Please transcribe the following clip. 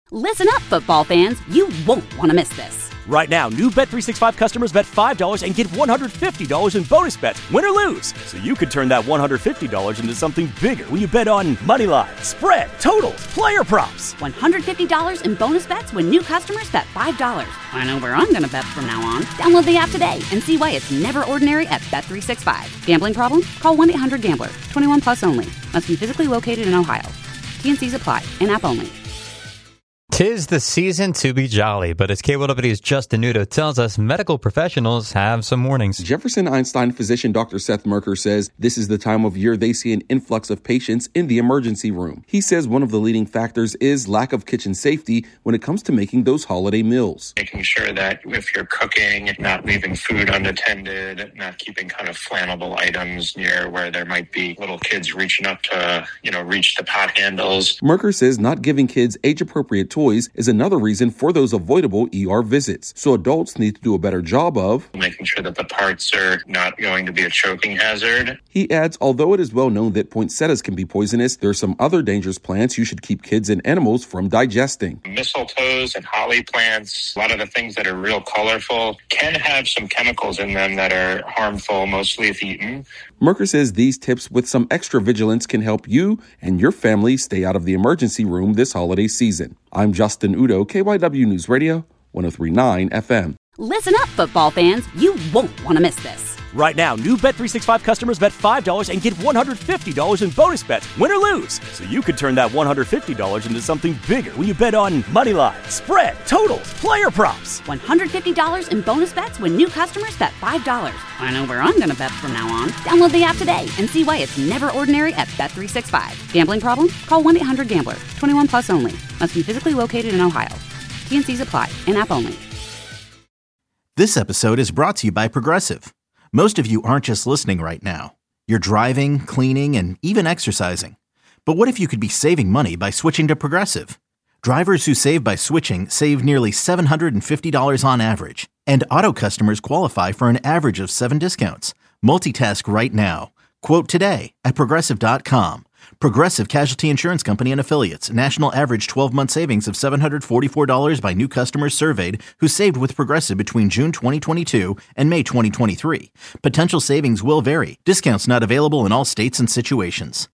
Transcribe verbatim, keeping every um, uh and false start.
Listen up, football fans. You won't want to miss this. Right now, new Bet three sixty-five customers bet five dollars and get one hundred fifty dollars in bonus bets, win or lose. So you could turn that one hundred fifty dollars into something bigger when you bet on money line, spread, totals, player props. one hundred fifty dollars in bonus bets when new customers bet five dollars. I know where I'm going to bet from now on. Download the app today and see why it's never ordinary at Bet three sixty-five. Gambling problem? Call one eight hundred gambler. twenty-one plus only. Must be physically located in Ohio. T and C's apply. In-app only. 'Tis the season to be jolly, but as K W W's Justin Udo tells us, medical professionals have some warnings. Jefferson Einstein physician Doctor Seth Merker says this is the time of year they see an influx of patients in the emergency room. He says one of the leading factors is lack of kitchen safety when it comes to making those holiday meals. Making sure that if you're cooking, not leaving food unattended, not keeping kind of flammable items near where there might be little kids reaching up to, you know, reach the pot handles. Merker says not giving kids age-appropriate toys is another reason for those avoidable E R visits. So adults need to do a better job of making sure that the parts are not going to be a choking hazard. He adds, although it is well known that poinsettias can be poisonous, there are some other dangerous plants you should keep kids and animals from digesting. Mistletoes and holly plants, a lot of the things that are real colorful, can have some chemicals in them that are harmful, mostly if eaten. Merker says these tips with some extra vigilance can help you and your family stay out of the emergency room this holiday season. I'm Justin Udo, K Y W News Radio, one oh three point nine F M. Listen up, football fans. You won't want to miss this. Right now, new Bet three sixty-five customers bet five dollars and get one hundred fifty dollars in bonus bets, win or lose. So you could turn that one hundred fifty dollars into something bigger when you bet on money line, spread, totals, player props. one hundred fifty dollars in bonus bets when new customers bet five dollars. I know where I'm going to bet from now on. Download the app today and see why it's never ordinary at Bet three sixty-five. Gambling problem? Call one eight hundred gambler. twenty-one plus only. Must be physically located in Ohio. T and C's apply. In-app only. This episode is brought to you by Progressive. Most of you aren't just listening right now. You're driving, cleaning, and even exercising. But what if you could be saving money by switching to Progressive? Drivers who save by switching save nearly seven hundred fifty dollars on average. And auto customers qualify for an average of seven discounts. Multitask right now. Quote today at Progressive dot com. Progressive Casualty Insurance Company and Affiliates. National average twelve-month savings of seven hundred forty-four dollars by new customers surveyed who saved with Progressive between June twenty twenty-two and May twenty twenty-three. Potential savings will vary. Discounts not available in all states and situations.